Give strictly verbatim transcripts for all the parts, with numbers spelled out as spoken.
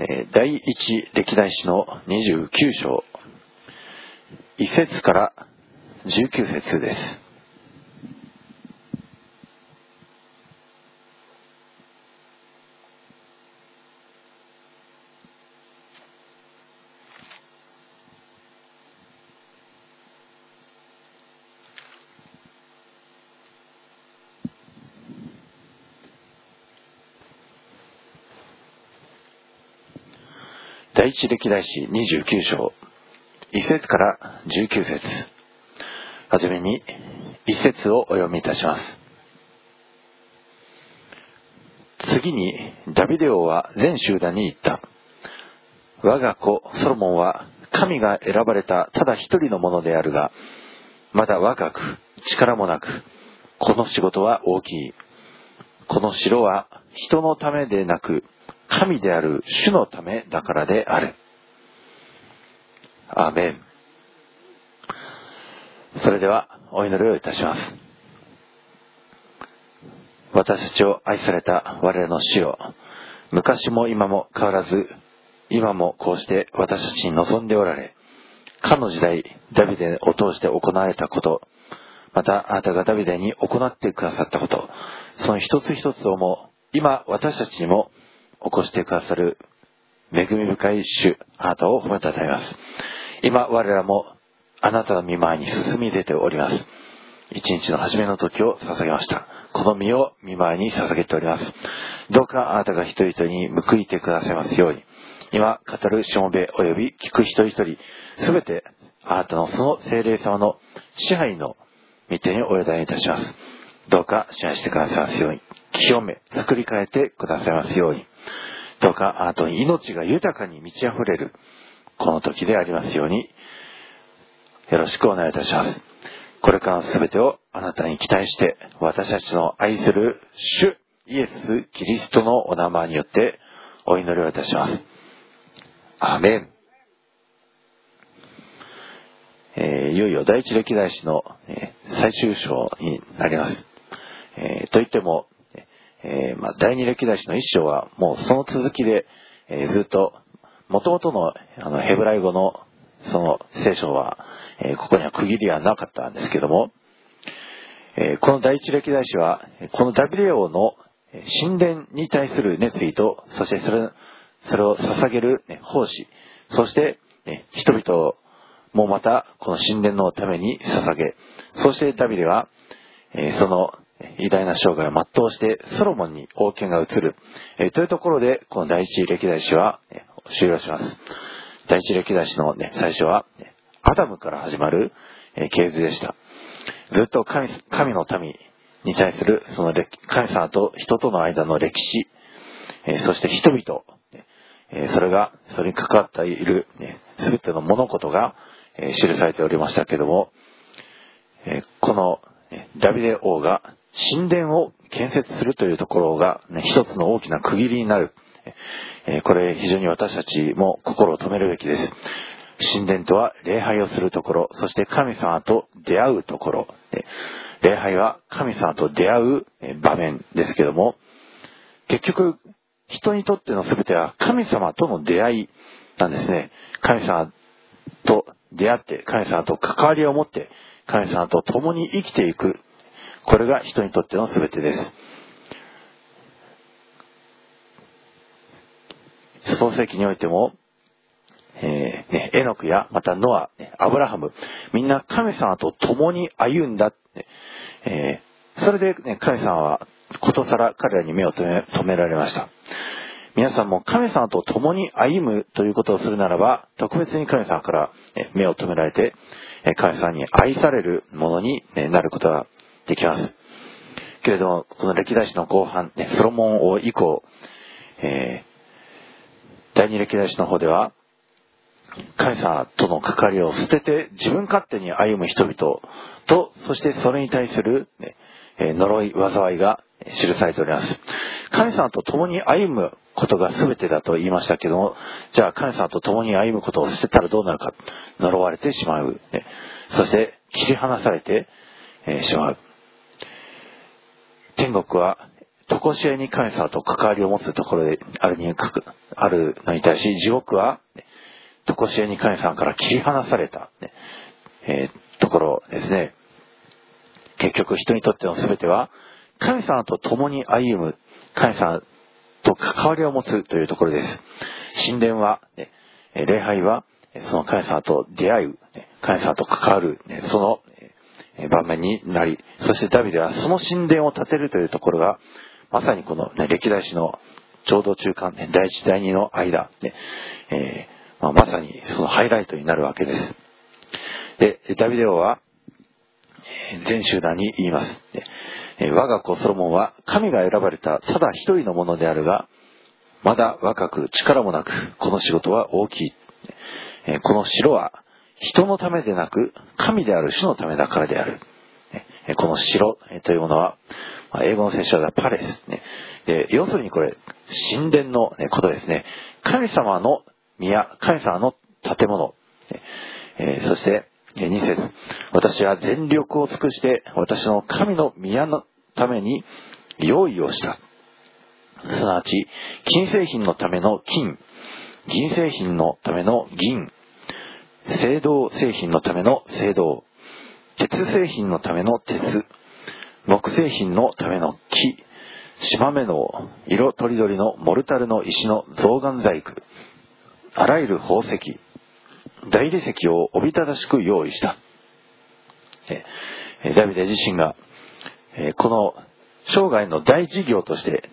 第一歴代史のにじゅうきゅう章、いち節からじゅうきゅう節です。第一歴代史にじゅうきゅう章、いち節からじゅうきゅう節。はじめにいち節をお読みいたします。次にダビデ王は全集団に言った。我が子ソロモンは神が選ばれたただ一人のものであるが、まだ若く力もなく、この仕事は大きい。この城は人のためでなく、神である主のためだからである。アーメン。それではお祈りをいたします。私たちを愛された我らの主よ、昔も今も変わらず、今もこうして私たちに望んでおられ、かの時代ダビデを通して行われたこと、またあなたがダビデに行ってくださったこと、その一つ一つをも今私たちにも起こしてくださる恵み深い主、あなたを褒めたたえます。今我らもあなたの御前に進み出ております。一日の初めの時を捧げました。この身を御前に捧げております。どうかあなたが一人一人に報いてくださいますように、今語るしもべおよび聞く一人一人、すべてあなたのその聖霊様の支配の御手にお委ねいたします。どうか支配してくださいますように、清め作り変えてくださいますように、どうかあなたの命が豊かに満ち溢れるこの時でありますように、よろしくお願いいたします。これからのすべてをあなたに期待して、私たちの愛する主イエス・キリストのお名前によってお祈りをいたします。アーメン。えー、いよいよ第一歴代史の、えー、最終章になります。えー、といっても、えーまあ、第二歴代史の一章はもうその続きで、えー、ずっと元々のあのヘブライ語のその聖書は、えー、ここには区切りはなかったんですけども、えー、この第一歴代史はこのダビデ王の神殿に対する熱意と、そしてそれ、それを捧げる、ね、奉仕、そして、ね、人々もまたこの神殿のために捧げ、そしてダビデは、えー、その偉大な生涯を全うしてソロモンに王権が移る、えー、というところでこの第一歴代史は、ね、終了します。第一歴代史の、ね、最初は、ね、アダムから始まる、えー、系図でした。ずっと 神, 神の民に対するその神様と人との間の歴史、えー、そして人々、えー、それがそれに関わっているすべ、ね、ての物事が、えー、記されておりましたけれども、えー、この、ね、ダビデ王が神殿を建設するというところが、ね、一つの大きな区切りになる。えー、これ非常に私たちも心を止めるべきです。神殿とは礼拝をするところ、そして神様と出会うところ。礼拝は神様と出会う場面ですけども、結局人にとっての全ては神様との出会いなんですね。神様と出会って、神様と関わりを持って、神様と共に生きていく。これが人にとっての全てです。創世記においても、えーね、エノクやまたノア、アブラハム、みんな神様と共に歩んだ。えー、それで、ね、神様はことさら彼らに目を留め、留められました。皆さんも神様と共に歩むということをするならば、特別に神様から目を留められて、神様に愛されるものになることができます。けれども、この歴代史の後半、ソロモン王以降、えー、第二歴代史の方では、神様との関わりを捨てて自分勝手に歩む人々と、そしてそれに対する、ね、呪い、災いが記されております。神様と共に歩むことが全てだと言いましたけども、じゃあ神様と共に歩むことを捨てたらどうなるか。呪われてしまう。ね、そして切り離されてしまう。天国は常しえに神様と関わりを持つところであるにあるのに対し、地獄は常しえに神様から切り離された、ねえー、ところですね。結局人にとっての全ては神様と共に歩む、神様と関わりを持つというところです。神殿は、ね、礼拝はその神様と出会う、神様と関わる、その場面になり、そしてダビデはその神殿を建てるというところがまさにこの、ね、歴代史のちょうど中間、ね、第一第二の間、ねえーまあ、まさにそのハイライトになるわけです。でダビデ王は全集団に言います。我が子ソロモンは神が選ばれたただ一人のものであるが、まだ若く力もなく、この仕事は大きい。この城は人のためでなく神である主のためだからである。この城というものは英語の聖書はパレス、ね、で要するにこれ神殿のことですね。神様の宮、神様の建物、えー、そしてに節、私は全力を尽くして私の神の宮のために用意をした。すなわち金製品のための金、銀製品のための銀、青銅製品のための青銅、鉄製品のための鉄、木製品のための木、島目の色とりどりのモルタルの石の象眼細工、あらゆる宝石、大理石をおびただしく用意した。ダビデ自身がこの生涯の大事業として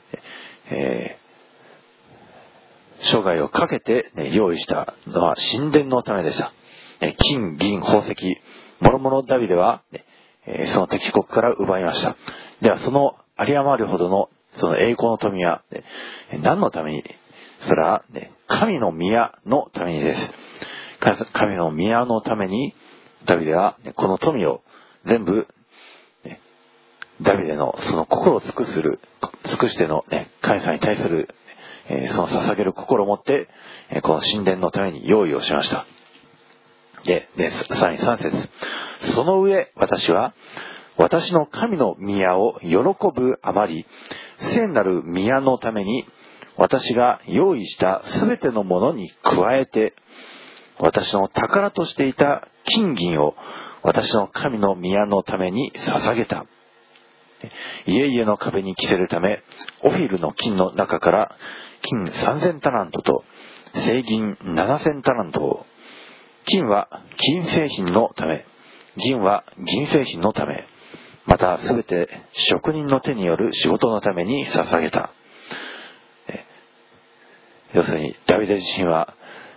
生涯をかけて用意したのは神殿のためでした。金、銀、宝石、もろもろダビデはその敵国から奪いました。ではその有り余るほどのその栄光の富は何のために？それは神の宮のためにです。神の宮のためにダビデはこの富を全部ダビデのその心を尽くする尽くしての神様に対するその捧げる心を持ってこの神殿のために用意をしました。で、でさらにさん節、その上私は私の神の宮を喜ぶあまり、聖なる宮のために私が用意したすべてのものに加えて、私の宝としていた金銀を私の神の宮のために捧げた。家々の壁に着せるため、オフィルの金の中から金三千タラントと青銀七千タラントを、金は金製品のため、銀は銀製品のため、またすべて職人の手による仕事のために捧げた。要するにダビデ自身は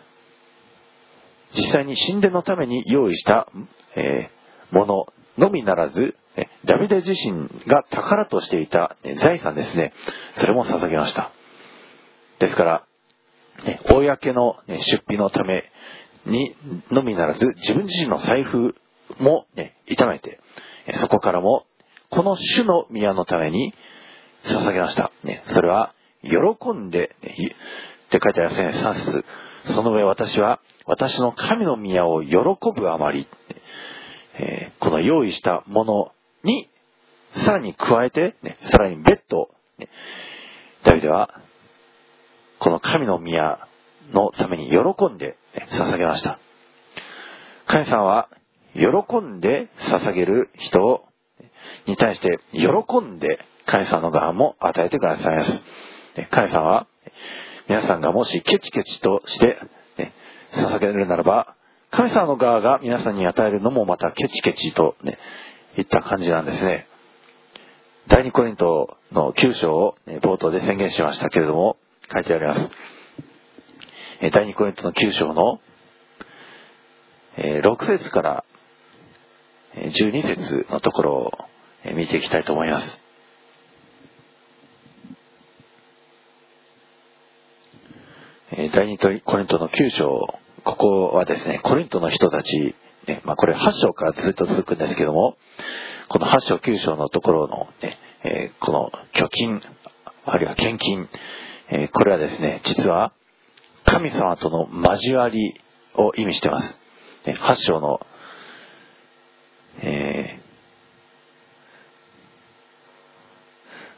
実際に神殿のために用意した、えー、もののみならず、ダビデ自身が宝としていた財産ですね、それも捧げました。ですから、ね、公の、ね、出費のためにのみならず、自分自身の財布も、ね、痛めて、そこからもこの主の宮のために捧げました。ね、それは喜んで、ね、って書いてありますね。さん節、その上私は私の神の宮を喜ぶあまり、えー、この用意したものにさらに加えて、ね、さらに別途、ね、ダビデはこの神の宮のために喜んで、ね、捧げました。神様は喜んで捧げる人に対して喜んで神様の側も与えてくださいます。神様は皆さんがもしケチケチとして、ね、捧げるならば、神様の側が皆さんに与えるのもまたケチケチと、ね、いった感じなんですね。第二コリントのきゅう章を冒頭で宣言しましたけれども、書いてあります。第二コリントのきゅう章のろく節からじゅうに節のところを見ていきたいと思います。第二コリントのきゅう章、ここはですね、コリントの人たち、ね、まあこれはち章からずっと続くんですけども、このはち章きゅう章のところの、ねえー、この貯金、あるいは献金、えー、これはですね、実は神様との交わりを意味しています。ね、はち章の、え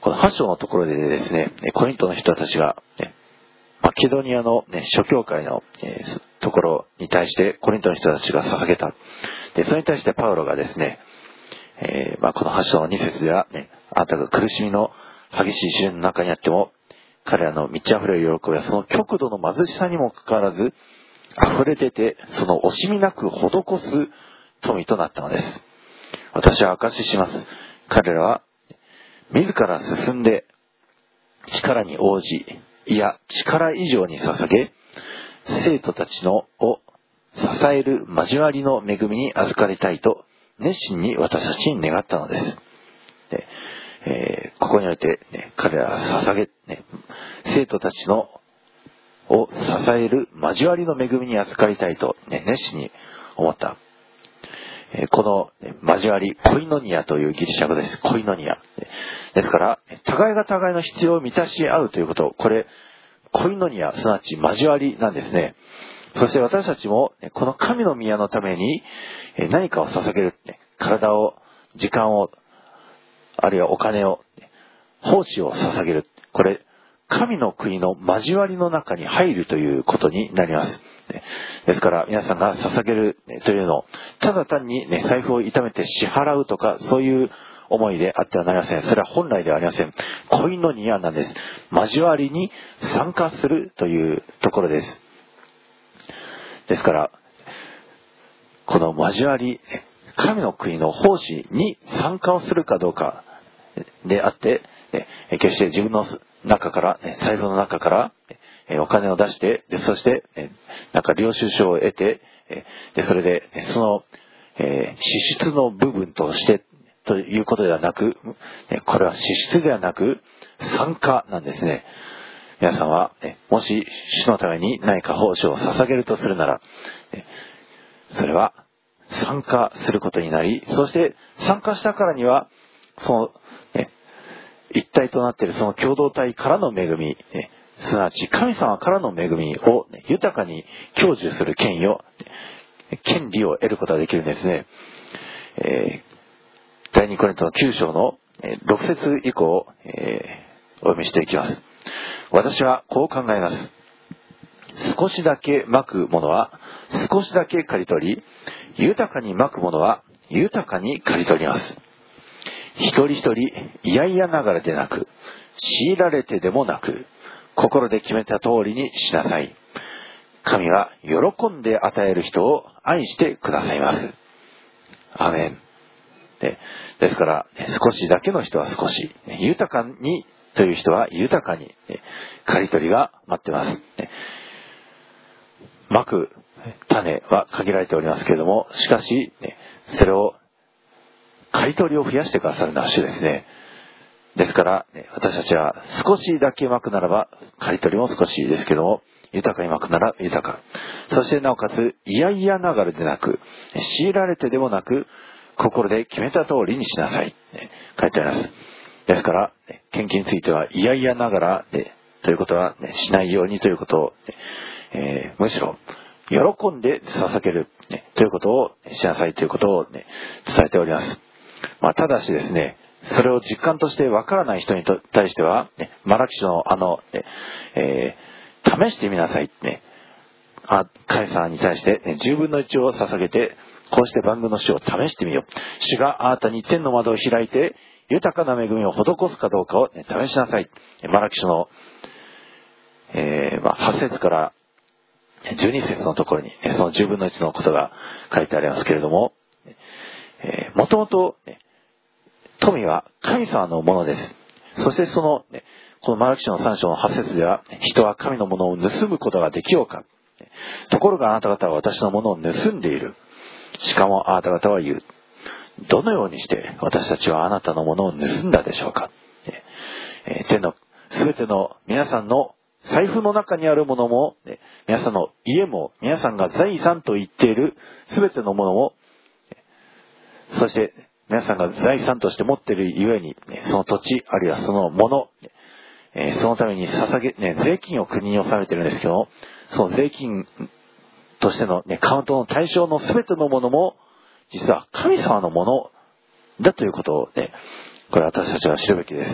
このはち章のところでですね、コリントの人たちが、ね、マケドニアの、ね、諸教会の、えー、ところに対してコリントの人たちが捧げた。で、それに対してパウロがですね、えーまあ、このはち章のに節では、ね、あなたが苦しみの激しい試練の中にあっても、彼らの満ち溢れる喜びはその極度の貧しさにもかかわらず、溢れ出て、その惜しみなく施す富となったのです。私は証しします。彼らは、自ら進んで、力に応じ、いや、力以上に捧げ、生徒たちのを支える交わりの恵みに預かりたいと、熱心に私たちに願ったのです。でえー、ここにおいて、ね、彼らは捧げ、ね、生徒たちのを支える交わりの恵みに預かりたいと、ね、熱心に思った。えー、この、ね、交わり、コイノニアというギリシャ語です。コイノニア。ですから、互いが互いの必要を満たし合うということ、これ、コイノニア、すなわち交わりなんですね。そして私たちも、この神の宮のために何かを捧げる、体を、時間を、あるいはお金を、奉仕を捧げる。これ、神の国の交わりの中に入るということになります。ですから皆さんが捧げるというのを、ただ単に、ね、財布を痛めて支払うとか、そういう思いであってはなりません。それは本来ではありません。コイノニアなんです。交わりに参加するというところです。ですから、この交わり、神の国の奉仕に参加をするかどうかであって、決して自分の中から、財布の中からお金を出して、でそして、なんか領収書を得て、でそれでその支出の部分としてということではなく、これは支出ではなく参加なんですね。皆さんは、もし主のために何か奉仕を捧げるとするなら、それは参加することになり、そして参加したからには、その、ね、一体となっているその共同体からの恵み、ね、すなわち神様からの恵みを、ね、豊かに享受する権威を、権利を得ることができるんですね。えー、第二コリントのきゅう章のろく節以降、えー、お読みしていきます。私はこう考えます。少しだけまくものは少しだけ刈り取り、豊かにまくものは豊かに刈り取ります。一人一人嫌々ながらでなく、強いられてでもなく、心で決めた通りにしなさい。神は喜んで与える人を愛してくださいます。アーメン。で、ですから、少しだけの人は少し、豊かにという人は豊かに、刈り取りが待ってます。まく種は限られておりますけれども、しかし、それを、刈り取りを増やしてくださるのは主ですね。ですから、私たちは少しだけまくならば、刈り取りも少しですけども、豊かにまくなら豊か。そしてなおかつ、嫌々ながらでなく、強いられてでもなく、心で決めた通りにしなさい。書いてあります。ですから、献金については嫌々ながらで、ということは、ね、しないようにということを、えー、むしろ喜んで捧げる、ね、ということをしなさいということを、ね、伝えております。まあ、ただしですね、それを実感としてわからない人に対しては、ね、マラキ書のあの、ねえー、試してみなさい、ね、あカエサーに対して、ね、じゅうぶんのいちを捧げて、こうして万軍の主を試してみよう。主があなたに天の窓を開いて、豊かな恵みを施すかどうかを、ね、試しなさい。マラキ書の、えーまあ、はち節からじゅうに節のところに、そのじゅうぶんのいちのことが書いてありますけれども、えー、もともと、ね、富は神様のものです。そしてその、ね、このマラキ書のさん章のはち節では、人は神のものを盗むことができようか。ところがあなた方は私のものを盗んでいる。しかもあなた方は言う。どのようにして私たちはあなたのものを盗んだでしょうか。えー、天のすべての皆さんの財布の中にあるものも、皆さんの家も、皆さんが財産と言っているすべてのものも、そして皆さんが財産として持っているゆえに、その土地、あるいはそのもの、そのために捧げ、ね、税金を国に納めているんですけども、その税金としての、ね、カウントの対象のすべてのものも、実は神様のものだということをね、これ私たちは知るべきです。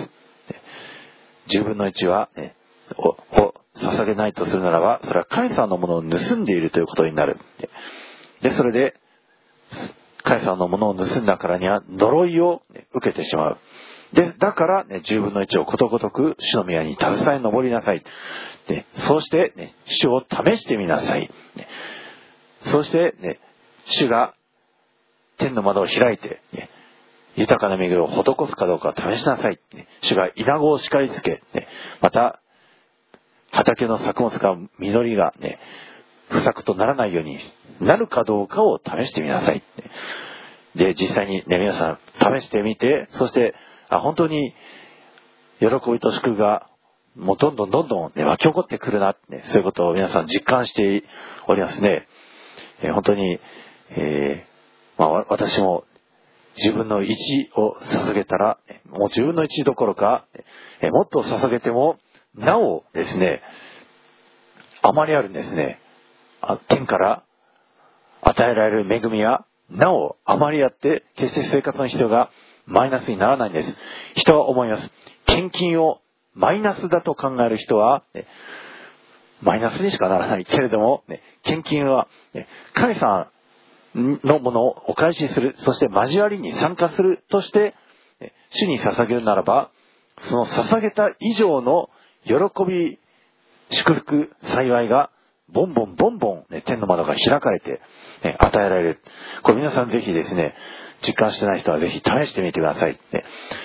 じゅうぶんのいちは、ね、を、を捧げないとするならば、それはカエサルのものを盗んでいるということになる。で、それで、カエサルのものを盗んだからには呪いを受けてしまう。で、だから、ね、じゅうぶんのいちをことごとく主の宮に携え登りなさい。で、そうして、ね、主を試してみなさい。ね、そうして、ね、主が天の窓を開いて、ね、豊かな恵みを施すかどうかを試しなさい。ね、主が稲子を叱りつけ、ね、また、畑の作物が実りがね、不作とならないようになるかどうかを試してみなさい。で、実際にね、皆さん試してみて、そして、あ、本当に喜びと祝福がもうどんどんどんどん、ね、湧き起こってくるな、ね、そういうことを皆さん実感しておりますね。えー、本当に、えーまあ、私も自分のいちを捧げたら、もうじゅうぶんのいちどころか、えー、もっと捧げてもなおですね、あまりあるんですね。天から与えられる恵みはなおあまりあって、決して生活の必要がマイナスにならないんです。人は思います。献金をマイナスだと考える人は、ね、マイナスにしかならないけれども、ね、献金は、ね、神様のものをお返しする、そして交わりに参加するとして、ね、主に捧げるならば、その捧げた以上の喜び、祝福、幸いがボンボンボンボン、ね、天の窓が開かれて、ね、与えられる。これ皆さんぜひですね、実感してない人はぜひ試してみてください。ね、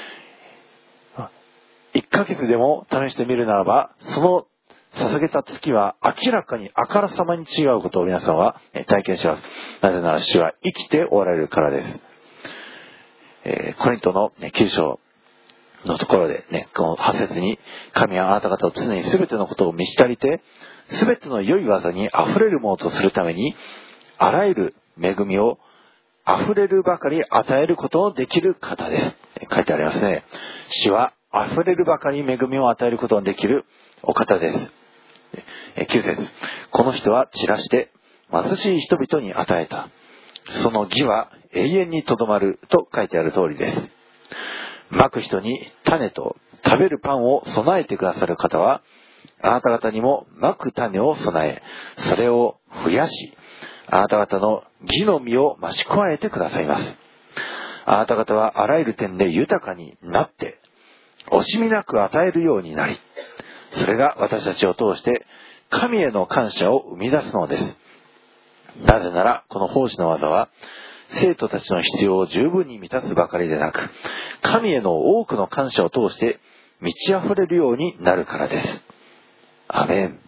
いっかげつでも試してみるならば、その捧げた月は明らかにあからさまに違うことを皆さんは体験します。なぜなら主は生きておられるからです。えー、コリントのきゅう章のところでね、このは節に、神はあなた方を常に全てのことを満ち足りて、全ての良い技に溢れるものとするために、あらゆる恵みを溢れるばかり与えることのできる方です。書いてありますね。主は溢れるばかり恵みを与えることのできるお方です。きゅう節、この人は散らして貧しい人々に与えた。その義は永遠にとどまると書いてある通りです。まく人に種と食べるパンを備えてくださる方は、あなた方にもまく種を備え、それを増やし、あなた方の義の実を増し加えてくださいます。あなた方はあらゆる点で豊かになって、惜しみなく与えるようになり、それが私たちを通して神への感謝を生み出すのです。なぜなら、この奉仕の技は、生徒たちの必要を十分に満たすばかりでなく、神への多くの感謝を通して満ち溢れるようになるからです。アメン。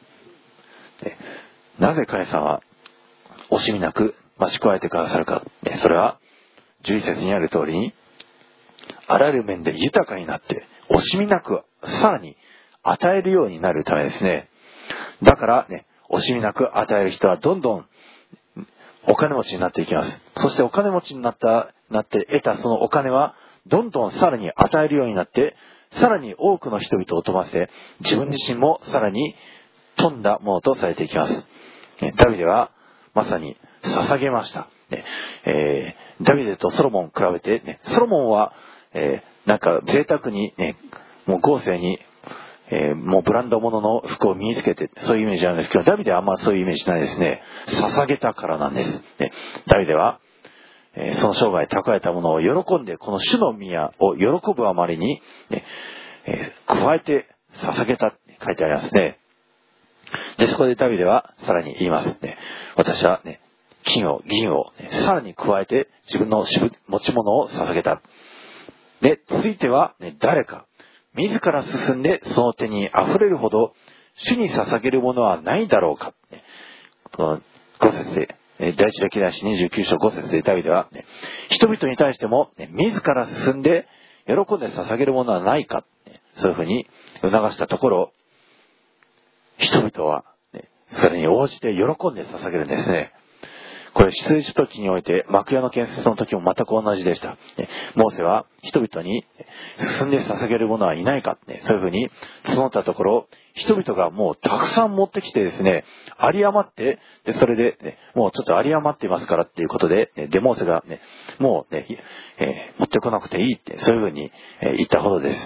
なぜ神様は惜しみなく増し加えてくださるか。それはじゅういち節にある通りに、あらゆる面で豊かになって惜しみなくさらに与えるようになるためですね。だからね、惜しみなく与える人はどんどんお金持ちになっていきます。そしてお金持ちになった、なって得たそのお金は、どんどんさらに与えるようになって、さらに多くの人々を飛ばせ、自分自身もさらに富んだものとされていきます。ダビデは、まさに捧げました。えー、ダビデとソロモン比べて、ね、ソロモンは、えー、なんか贅沢に、ね、もう豪勢に、えー、もうブランド物の服を身につけて、そういうイメージなんですけど、ダビデはあんまそういうイメージないですね。捧げたからなんです。ね、ダビデは、えー、その生涯蓄えたものを喜んで、この主の宮を喜ぶあまりに、ねえー、加えて捧げたって書いてありますね。で、そこでダビデはさらに言いますね。私はね、金を、銀を、ね、さらに加えて自分の持ち物を捧げた。で、ついては、ね、誰か。自ら進んでその手に溢れるほど主に捧げるものはないだろうか。このご節で、第一歴代史にじゅうきゅう章ご節でダビデは、ね、人々に対しても、ね、自ら進んで喜んで捧げるものはないか。そういうふうに促したところ、人々は、ね、それに応じて喜んで捧げるんですね。これ、出エジプト記において、幕屋の建設の時も全く同じでした。モーセは人々に進んで捧げる者はいないか、そういうふうに募ったところ、人々がもうたくさん持ってきてですね、有り余って、でそれで、ね、もうちょっと有り余っていますからっていうことで、で、モーセが、ね、もう、ねえー、持ってこなくていいって、そういうふうに、えー、言ったほどです。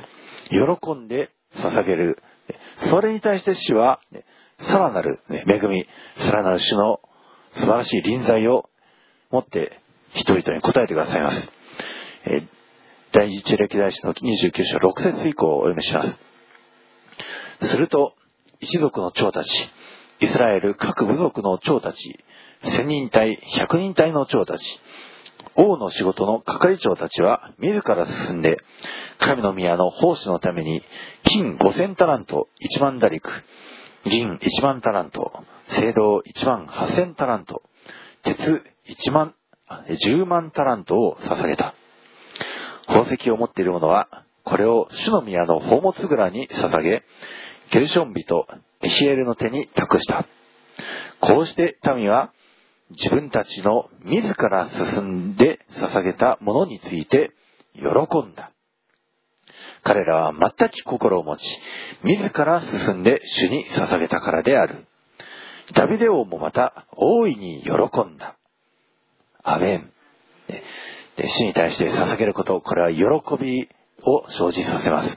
喜んで捧げる。それに対して主は、さらなる恵み、さらなる主の素晴らしい臨在を持って人々に答えてくださいます。第一歴代史のにじゅうきゅう章ろく節以降をお読みします。すると、一族の長たち、イスラエル各部族の長たち、千人隊、百人隊の長たち、王の仕事の係長たちは自ら進んで、神の宮の奉仕のために金五千タラント一万打陸、銀一万タラント、青銅一万八千タラント、鉄一万、十万タラントを捧げた。宝石を持っている者は、これを主の宮の宝物蔵に捧げ、ゲルション人エヒエルの手に託した。こうして民は自分たちの自ら進んで捧げたものについて喜んだ。彼らは全く心を持ち、自ら進んで主に捧げたからである。ダビデ王もまた大いに喜んだ。アメン。で、主に対して捧げること、これは喜びを生じさせます。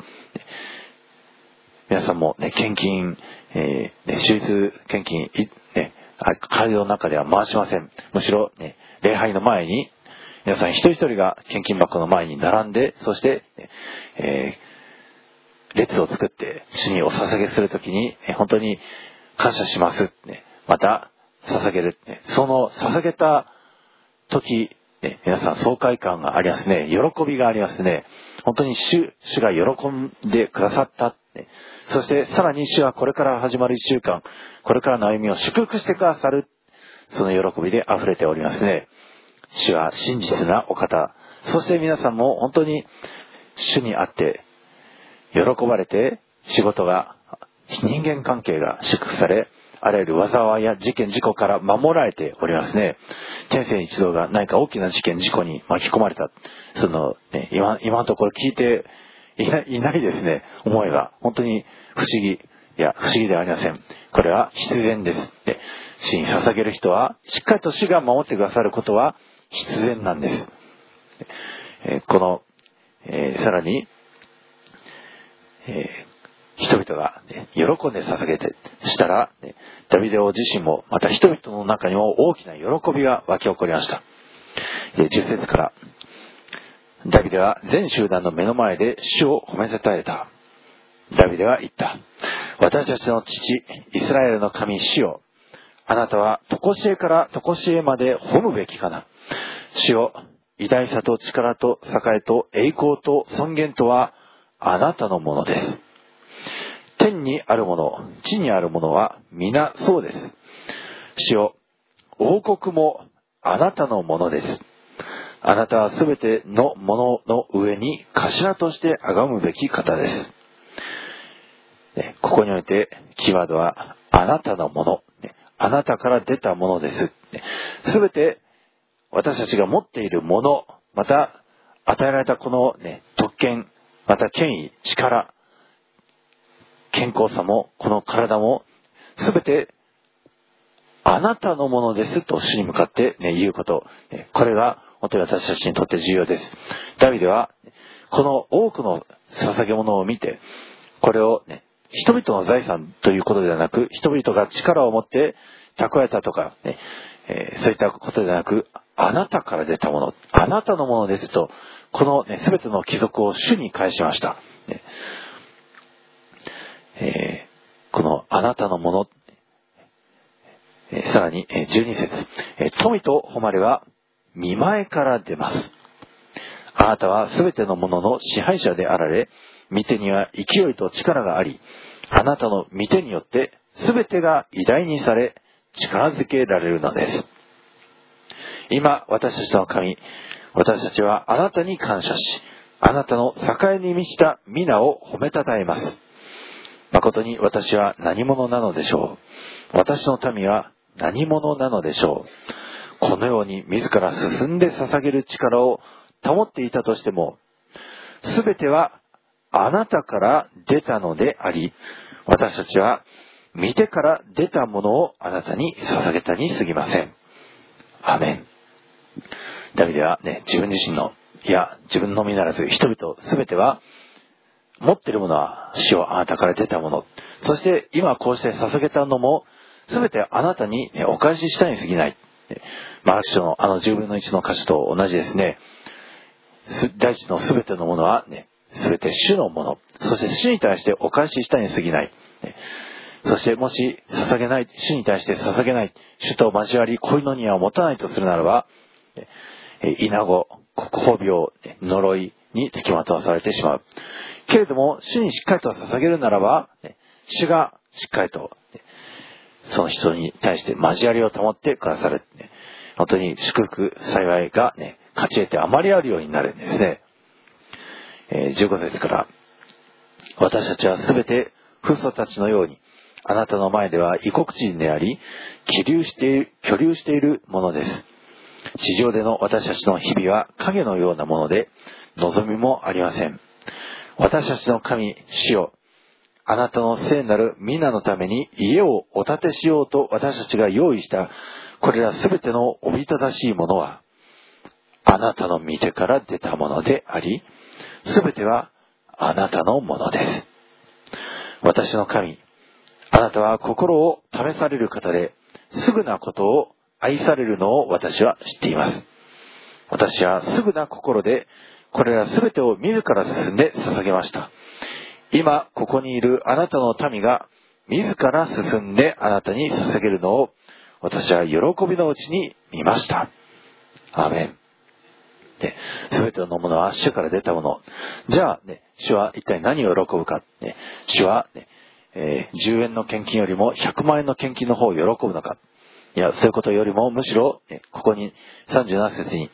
皆さんもね、献金、えー、ね、手術献金、ね、会場の中では回しません。むしろ、ね、礼拝の前に、皆さん一人一人が献金箱の前に並んで、そして、えー、列を作って主にお捧げするときに、本当に感謝します。ね、また、捧げる。ね、その捧げた時、ね、皆さん爽快感がありますね。喜びがありますね。本当に主、主が喜んでくださった。ね、そしてさらに主はこれから始まる一週間、これからの歩みを祝福してくださる。その喜びで溢れておりますね。主は真実なお方。そして皆さんも本当に主にあって喜ばれて、仕事が、人間関係が祝福され、あらゆる災いや事件事故から守られておりますね。天聖一同が何か大きな事件事故に巻き込まれた、その、ね、今今のところ聞いていない、いないですね。思いが本当に不思議、いや不思議ではありません。これは必然です。で、主に捧げる人はしっかりと主が守ってくださることは必然なんです。えー、この、えー、さらに、えー人々が、ね、喜んで捧げてしたら、ね、ダビデ王自身もまた人々の中にも大きな喜びが湧き起こりました。じゅっ節からダビデは全集団の目の前で主を褒めたたえた。ダビデは言った。私たちの父イスラエルの神主よ、あなたは常しえから常しえまで褒むべきかな。主よ、偉大さと力と栄えと栄光と尊厳とはあなたのものです。天にあるもの、地にあるものは皆そうです。主よ、王国もあなたのものです。あなたはすべてのものの上に頭として崇むべき方です。ここにおいてキーワードはあなたのもの、あなたから出たものです。すべて私たちが持っているもの、また与えられたこの、ね、特権、また権威、力、健康さもこの体もすべてあなたのものですと主に向かって、ね、言うこと、これが本当に私たちにとって重要です。ダビデはこの多くの捧げ物を見て、これを、ね、人々の財産ということではなく、人々が力を持って蓄えたとか、ねえー、そういったことではなく、あなたから出たもの、あなたのものですと、この、ね、全ての帰属を主に返しました。ねえー、このあなたのもの、えー、さらに、えー、じゅうに節、えー、富と誉れは御前から出ます。あなたはすべてのものの支配者であられ、御手には勢いと力があり、あなたの御手によってすべてが偉大にされ、力づけられるのです。今、私たちの神、私たちはあなたに感謝し、あなたの栄に満ちた皆を褒めたたえます。誠に私は何者なのでしょう。私の民は何者なのでしょう。このように自ら進んで捧げる力を保っていたとしても、すべてはあなたから出たのであり、私たちは御手から出たものをあなたに捧げたに過ぎません。アメン。ダビデはね、自分自身の、いや、自分のみならず人々すべては持っているものは主よあなたから出たもの。そして今こうして捧げたのも全てあなたにお返ししたに過ぎない。マラキ書のあのじゅうぶんのいちの箇所と同じですね。大地の全てのものはね、全て主のもの。そして主に対してお返ししたに過ぎない。そしてもし捧げない、主に対して捧げない、主と交わり恋の庭を持たないとするならば、イナゴ、国宝病、呪いにつきまとわされてしまう。けれども、主にしっかりと捧げるならば、主がしっかりと、その人に対して交わりを保ってくださる。本当に祝福、幸いがね、勝ち得てあまりあるようになるんですね。じゅうご節から、私たちはすべて父祖たちのように、あなたの前では異国人であり、居留している、居留しているものです。地上での私たちの日々は影のようなもので、望みもありません。私たちの神、主よ、あなたの聖なる皆のために家をお建てしようと私たちが用意したこれらすべてのおびただしいものは、あなたの御手から出たものであり、すべてはあなたのものです。私の神、あなたは心を試される方で、すぐなことを愛されるのを私は知っています。私はすぐな心で、これらすべてを自ら進んで捧げました。今、ここにいるあなたの民が、自ら進んであなたに捧げるのを、私は喜びのうちに見ました。アーメン。で、すべてのものは主から出たもの。じゃあ、ね、主は一体何を喜ぶか。ね、主は、ねえー、じゅうえんの献金よりもひゃくまんえんの献金の方を喜ぶのか。いや、そういうことよりも、むしろ、ね、ここにさんじゅうなな節に、ね、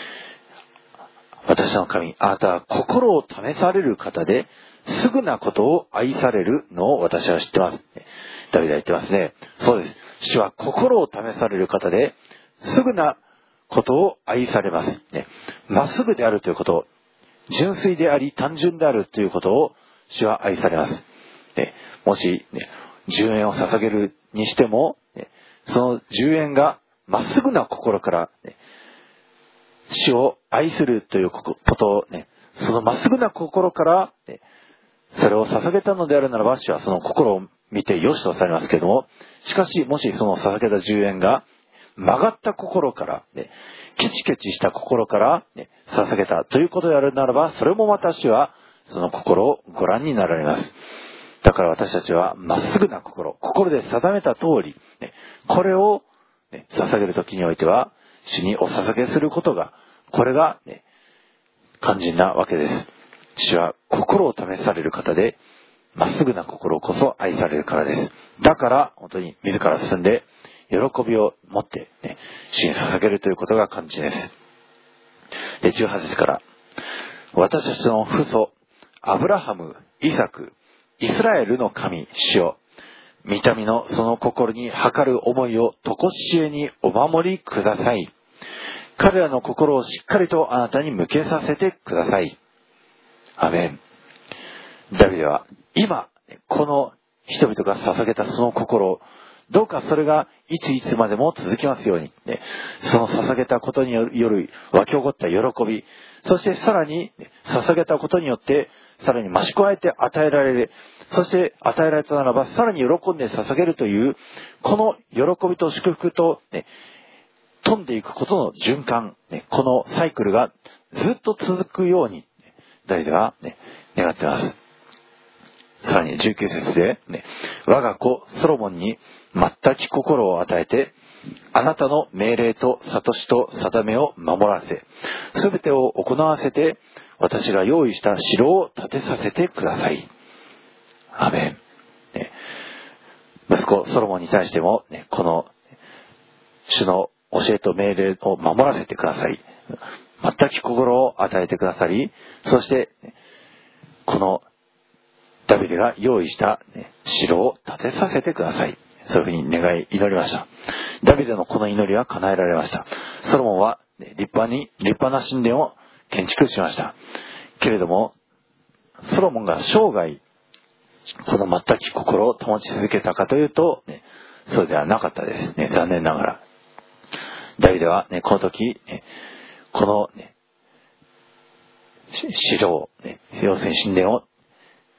私の神、あなたは心を試される方で、すぐなことを愛されるのを私は知ってます。ダビデは言ってますね。そうです。主は心を試される方で、すぐなことを愛されます。ね、まっすぐであるということ、純粋であり単純であるということを主は愛されます。ね、もし、ね、じゅうえんを捧げるにしても、ね、そのじゅうえんがまっすぐな心から、ね、主を愛するということを、ね、そのまっすぐな心から、ね、それを捧げたのであるならば、主はその心を見て良しとされますけれども、しかし、もしその捧げたじゅうえんが曲がった心から、ね、ケチケチした心から、ね、捧げたということであるならば、それもまた主はその心をご覧になられます。だから私たちはまっすぐな心、心で定めた通り、ね、これを、ね、捧げるときにおいては、主にお捧げすることが、これが、ね、肝心なわけです。主は心を試される方で、まっすぐな心こそ愛されるからです。だから、本当に自ら進んで、喜びを持って、ね、主に捧げるということが肝心です。で、じゅうはち節から、私たちの父祖、アブラハム、イサク、イスラエルの神、主よ、御民のその心に計る思いをとこしえにお守りください。彼らの心をしっかりとあなたに向けさせてください。アメン。ダビデは今この人々が捧げたその心、どうかそれがいついつまでも続きますように、ね、その捧げたことによる湧き起こった喜び、そしてさらに捧げたことによってさらに増し加えて与えられる、そして与えられたならばさらに喜んで捧げるというこの喜びと祝福と、ね、飛んでいくことの循環、ね、このサイクルがずっと続くようにダビデは、ね、願っています。さらにじゅうきゅう節で、ね、我が子ソロモンに全き心を与えて、あなたの命令と諭しと定めを守らせ、すべてを行わせて、私が用意した城を建てさせてください。アメン。ね、息子ソロモンに対しても、ね、この主の教えと命令を守らせてください。全き心を与えてくださり、そして、このダビデが用意した、ね、城を建てさせてください。そういうふうに願い祈りました。ダビデのこの祈りは叶えられました。ソロモンは、ね、立派に立派な神殿を建築しました。けれどもソロモンが生涯この全き心を保ち続けたかというと、ね、そうではなかったですね。残念ながらダビデは、ね、この時、ね、この、ね、城を、ね、要するに神殿を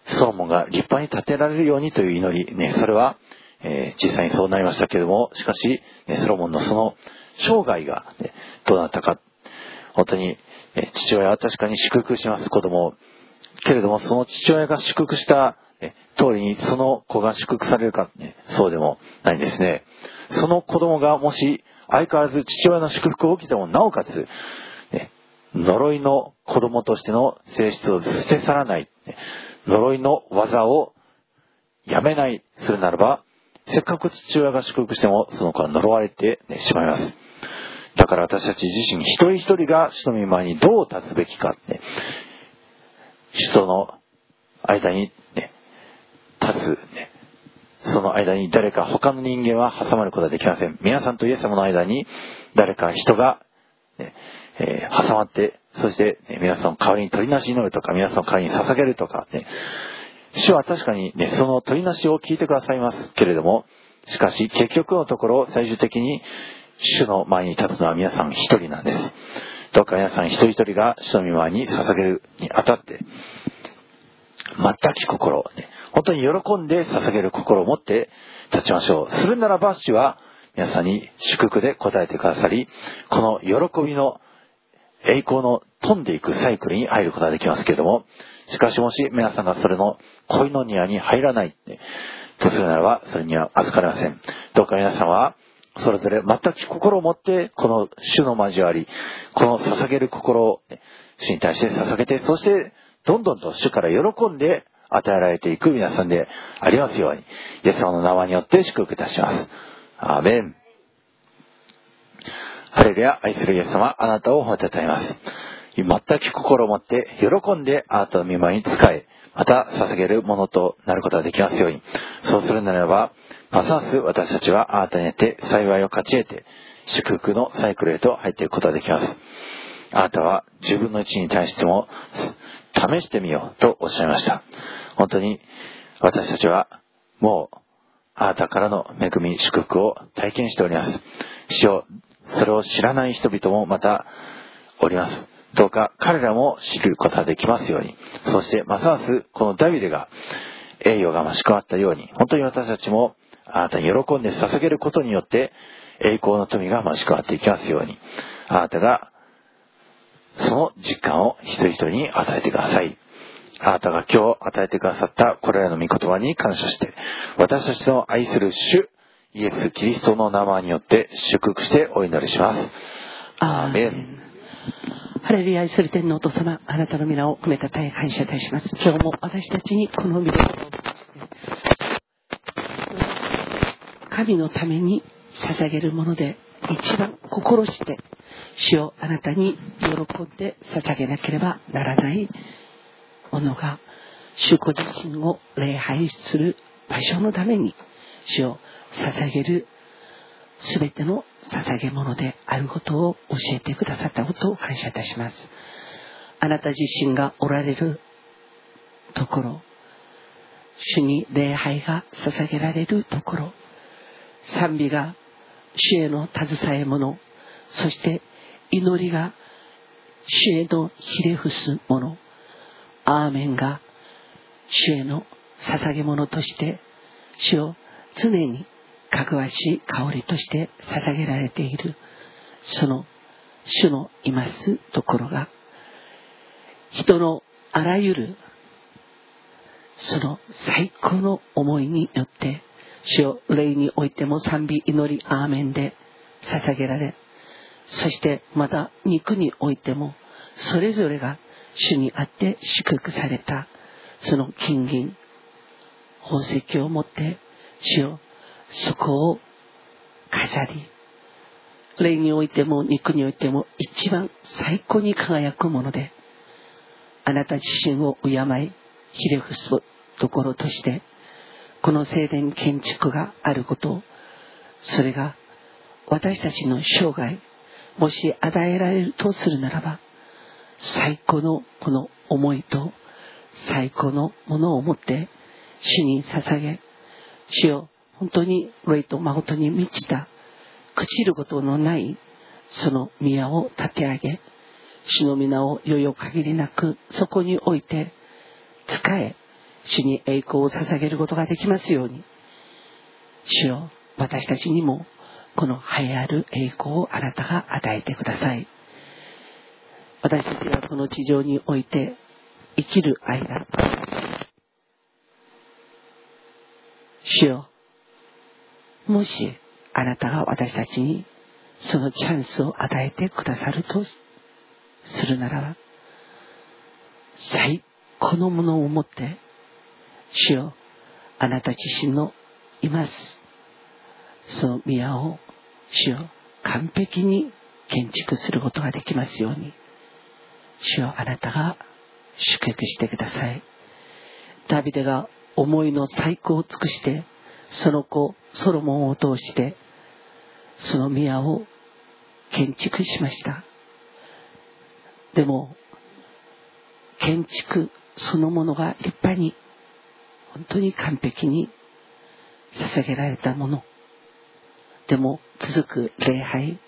ソロモンが立派に建てられるようにという祈り、ね、それは、えー、実際にそうなりましたけれども、しかし、ね、ソロモンのその生涯が、ね、どうなったか、本当に、えー、父親は確かに祝福します子供を、けれどもその父親が祝福した、ね、通りにその子が祝福されるか、ね、そうでもないんですね。その子供がもし相変わらず父親の祝福を受けてもなおかつ、ね、呪いの子供としての性質を捨て去らない、ね、呪いの技をやめないするならば、せっかく父親が祝福してもその子は呪われて、ね、しまいます。だから私たち自身一人一人が主の御前にどう立つべきか、ね、主との間に、ね、立つ、ね、その間に誰か他の人間は挟まることはできません。皆さんとイエス様の間に誰か人が、ねえー、挟まって、そして、ね、皆さんの代わりに取りなし祈るとか、皆さんの代わりに捧げるとか、ね、主は確かに、ね、その取りなしを聞いてくださいますけれども、しかし結局のところ最終的に主の前に立つのは皆さん一人なんです。どうか皆さん一人一人が主の御前に捧げるにあたって全き心、ね、本当に喜んで捧げる心を持って立ちましょう。するならば主は皆さんに祝福で答えてくださり、この喜びの栄光の飛んでいくサイクルに入ることができますけれども、しかしもし皆さんがそれの恋の庭に入らない、ね、とするならばそれには預かりません。どうか皆さんはそれぞれ全く心を持ってこの主の交わり、この捧げる心を主に対して捧げて、そしてどんどんと主から喜んで与えられていく皆さんでありますように、イエス様の名前によって祝福いたします。アーメン。ハレルヤ。愛するイエス様、あなたを褒めたたえます。全く心を持って喜んであなたの御前に仕え、また捧げるものとなることができますように。そうするならばますます私たちはあなたによって幸いを勝ち得て祝福のサイクルへと入っていくことができます。あなたは自分の地に対しても試してみようとおっしゃいました。本当に私たちはもうあなたからの恵み祝福を体験しております。主よ、それを知らない人々もまたおります。どうか彼らも知ることができますように。そしてますますこのダビデが栄誉が増し加わったように、本当に私たちもあなたに喜んで捧げることによって栄光の富が増し加わっていきますように、あなたがその実感を一人一人に与えてください。あなたが今日与えてくださったこれらの御言葉に感謝して、私たちの愛する主イエス・キリストの名前によって祝福してお祈りします。アーメン。 ハレルヤ。愛する天のお父様、あなたの皆を込めたたえ感謝いたします。今日も私たちにこの御言葉をして神のために捧げるもので一番心して主をあなたに喜んで捧げなければならないものが、主ご自身を礼拝する場所のために主を捧げるすべての捧げ物であることを教えてくださったことを感謝いたします。あなた自身がおられるところ、主に礼拝が捧げられるところ、賛美が主への携え物、そして祈りが主へのひれ伏すもの、アーメンが主への捧げ物として主を常にかぐわしい香りとして捧げられている、その主のいますところが、人のあらゆるその最高の思いによって主を霊においても賛美祈りアーメンで捧げられ、そしてまた肉においてもそれぞれが主にあって祝福されたその金銀宝石を持って主をそこを飾り、霊においても肉においても一番最高に輝くもので、あなた自身を敬いひれ伏すところとしてこの聖殿建築があることを、それが私たちの生涯もし与えられるとするならば、最高のこの思いと最高のものを持って主に捧げ、主よ本当に霊と誠に満ちた朽ちることのないその宮を立て上げ、主の皆をよよ限りなくそこにおいて仕え、 主に栄光を捧げることができますように、主よ、私たちにもこの栄えある栄光をあなたが与えてください。私たちがこの地上において生きる間、主よ、もしあなたが私たちにそのチャンスを与えてくださるとするならば、最高のものをもって主よ、あなた自身のいますその宮を主よ、完璧に建築することができますように、主よ、あなたが祝福してください。ダビデが思いの最高を尽くしてその子ソロモンを通してその宮を建築しました。でも建築そのものが立派に本当に完璧に捧げられたものでも、続く礼拝、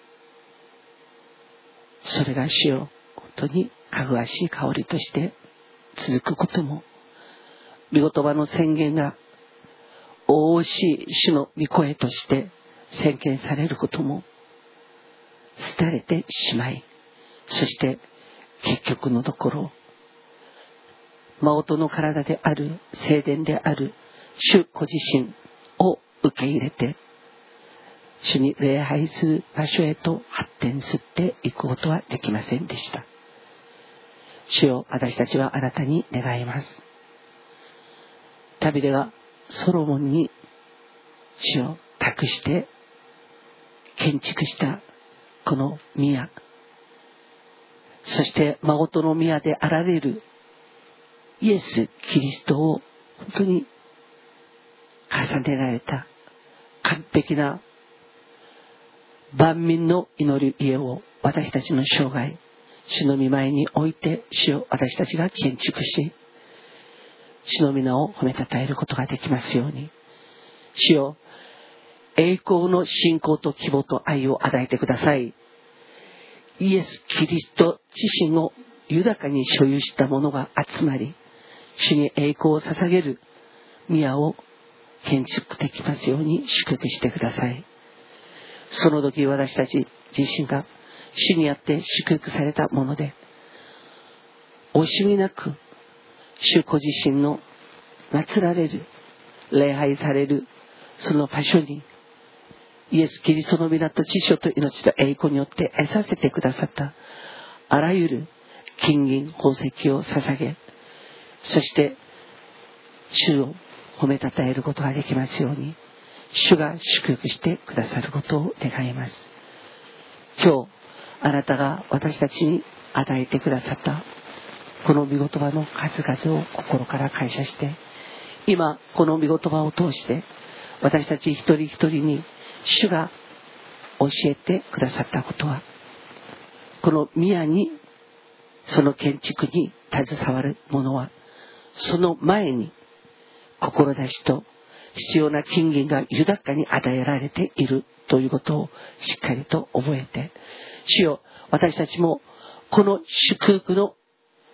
それが主よ、本当にかぐわしい香りとして続くことも、御言葉の宣言が大々しい主の御声として宣言されることも廃れてしまい、そして結局のところ、真の体である聖殿である主ご自身を受け入れて、主に礼拝する場所へと発展すっていくことはできませんでした。主よ、私たちはあなたに願います。ダビデがソロモンに主を託して建築したこの宮、そして真の宮であられるイエス・キリストを本当に重ねられた完璧な万民の祈る家を私たちの生涯、主の御前において主を私たちが建築し、主の皆を褒めたたえることができますように、主よ、栄光の信仰と希望と愛を与えてください。イエス・キリスト自身を豊かに所有した者が集まり、主に栄光を捧げる宮を建築できますように祝福してください。その時私たち自身が主にあって祝福されたもので、惜しみなく主ご自身の祀られる、礼拝されるその場所にイエス・キリストの皆と知性と命と栄光によって得させてくださったあらゆる金銀宝石を捧げ、そして主を褒めたたえることができますように、主が祝福してくださることを願います。今日あなたが私たちに与えてくださったこの御言葉の数々を心から感謝して、今この御言葉を通して私たち一人一人に主が教えてくださったことは、この宮にその建築に携わる者はその前に志と必要な金銀が豊かに与えられているということをしっかりと覚えて、主よ、私たちもこの祝福の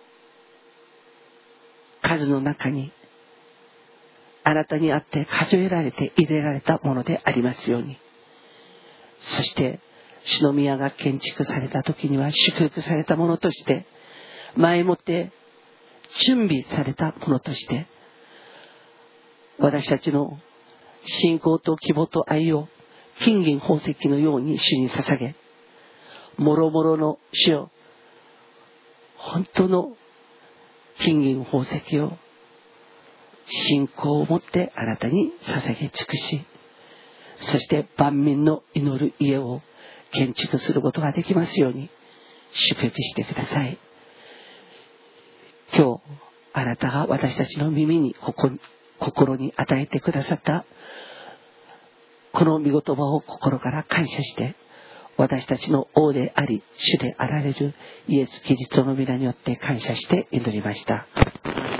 数の中にあなたにあって数えられて入れられたものでありますように、そして主の宮が建築された時には祝福されたものとして、前もって準備されたものとして、私たちの信仰と希望と愛を金銀宝石のように主に捧げ、もろもろの主よ、本当の金銀宝石を信仰を持ってあなたに捧げ尽くし、そして万民の祈る家を建築することができますように祝福してください。今日あなたが私たちの耳に心に与えてくださったこの御言葉を心から感謝して、私たちの王であり主であられるイエス・キリストの皆によって感謝して祈りました。